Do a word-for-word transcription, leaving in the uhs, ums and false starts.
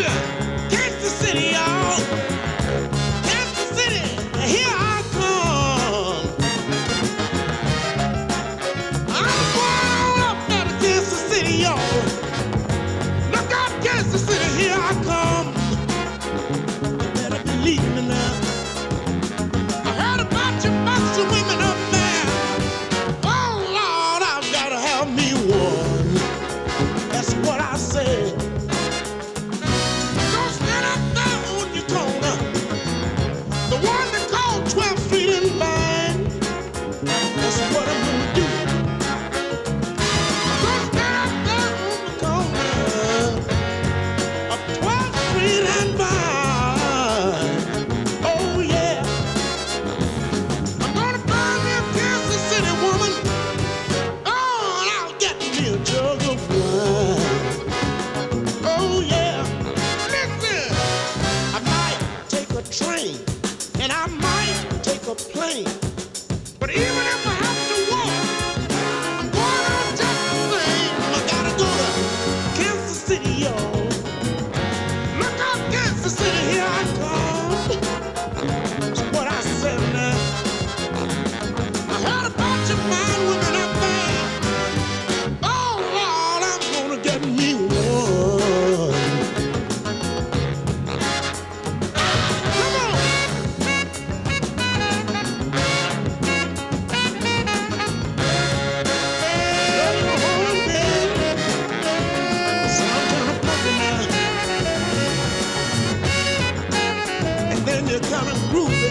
Kansas City, y'all. Kansas City, here I come. I'm going up now to Kansas City, y'all. Look out, Kansas City, here I come. You better believe me now. I heard about you, about you women up there. Oh, Lord, I've got to have me one. That's what I say. Don't stand up there on your corner. The one they call twelve feet in line. That's what I'm gonna do. Don't stand up there on the corner of twelve feet in line. Oh yeah. I'm gonna find me a Kansas City woman. Oh, and I'll get me a jug of wine. Oh yeah. Listen, I might take a train and I might take a plane. But even if I have to walk, I'm going on just the same. I gotta go to Kansas City, y'all. Look out, Kansas City, here I come. That's what I said now. I heard about your fine women up there. Oh Lord, I'm gonna get me one. Come on. Love you, hold me. Sound kinda funky now. And then you kinda groove.